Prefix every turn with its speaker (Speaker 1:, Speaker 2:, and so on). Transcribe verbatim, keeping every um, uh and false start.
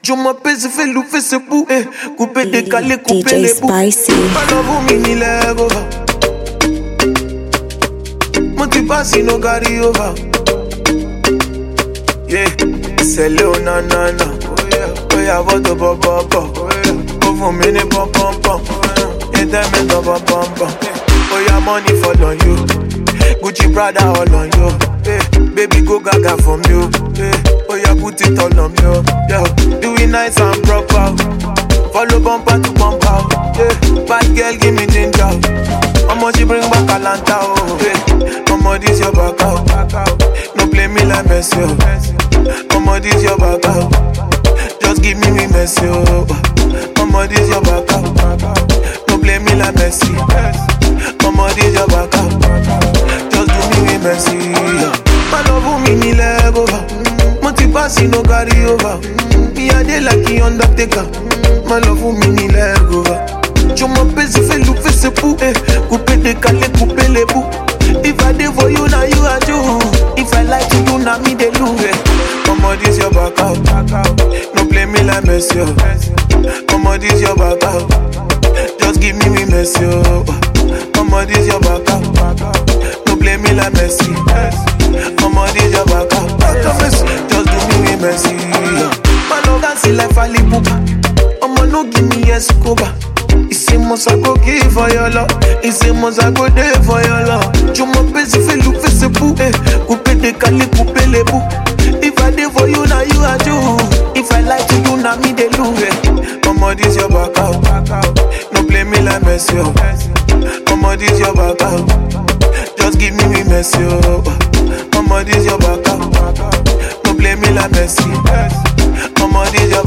Speaker 1: Je m'appelle, je fais louper ce bout, eh. Couper, décaler, couper
Speaker 2: D J
Speaker 1: les bouts.
Speaker 2: Spicy.
Speaker 1: Alors vous mini lego. Motivasi no carry over. Yeah, c'est Léona nana. Oh yeah, votre papa. Oh yeah, oh vous mini pom pom pom. Et t'aimes dans pom pom pom. Oh yeah, money fall on you. Gucci Prada all on you. Yeah, baby go gaga from you. Yeah, oh yeah, put it all on you. Yeah, do it nice and proper. Follow bumper to bumper. Yeah, bad girl give me ginger. Mama she bring back Atlanta. Oh, yeah, mama this your back out. No play me like Messi. Mama this your back out. Just give me me Messi. Mama this your back out. No play me like Messi. Mama this your back out. Just give me me Messi. My love me ni lego. Motivasi no carry over. Me a day like the Undertaker. My love me ni lego. Je m'appelle, je fais louper ce pou, eh. Couper, décaler, couper les bouts. If I did for you, now you are you. If I like to you, now me they lose, eh. Mama, this your back out. No play me like Messi. Mama, this your back out. Just give me me Messi. Mama, this your back out. No play me like Messi. Mama, this your back out. Just give me me Messi. Man, no dance like Fally Ipupa. Mama, no give me Escobar. Hicimos algo aquí for your love. Hicimos algo de for your love. Je m'appelle, je fais louper ce bout, eh. Couper, décaler, couper les bouts. If I did for you, now you are you. If I like to you, now me they lose, eh. Mama, this your back out. No play me like Messi. Mama, this your back out. Just give me me Messi. Mama, this your back out. No play me like Messi. Mama, this your